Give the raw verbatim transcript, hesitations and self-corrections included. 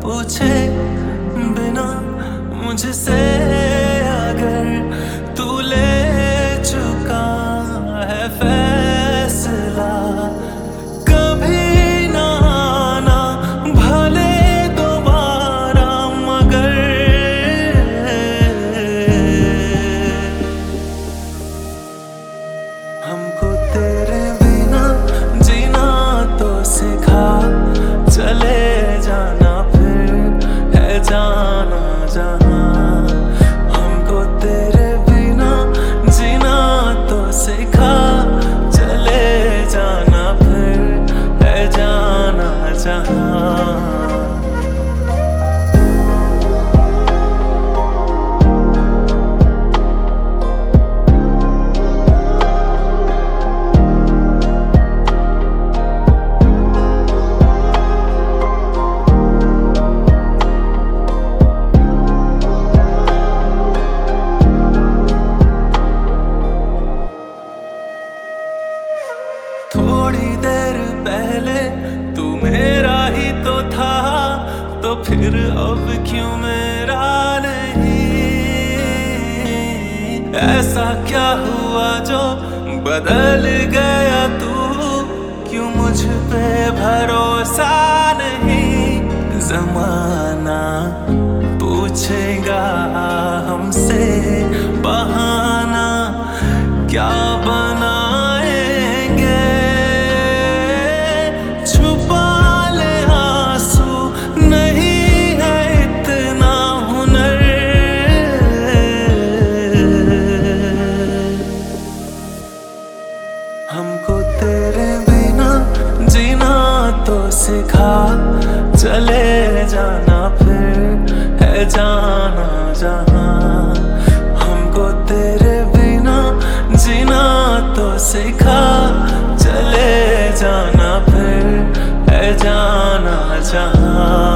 पूछे बिना मुझसे अगर तू ले चुका है फैसला, कभी ना आना भले दोबारा, मगर हमको तेरे बिना जीना तो सिखा, चले जाना फिर है जाना जहां। हमको तेरे बिना जीना तो सिखा, चले जाना फिर है जाना जहां। थोड़ी देर पहले तू मेरा ही तो था, तो फिर अब क्यों मेरा नहीं? ऐसा क्या हुआ जो बदल गया तू, क्यों मुझ पे भरोसा नहीं? जमाना पूछेगा हमसे बहाना क्या बनाएंगे, छुपा ले आंसू नहीं है इतना हुनर। हमको तेरे बिना जीना तो सिखा, चले जाना फिर है जाना जहां। हमको तेरे बिना जीना तो सिखा, चले जाना फिर है जाना जहां।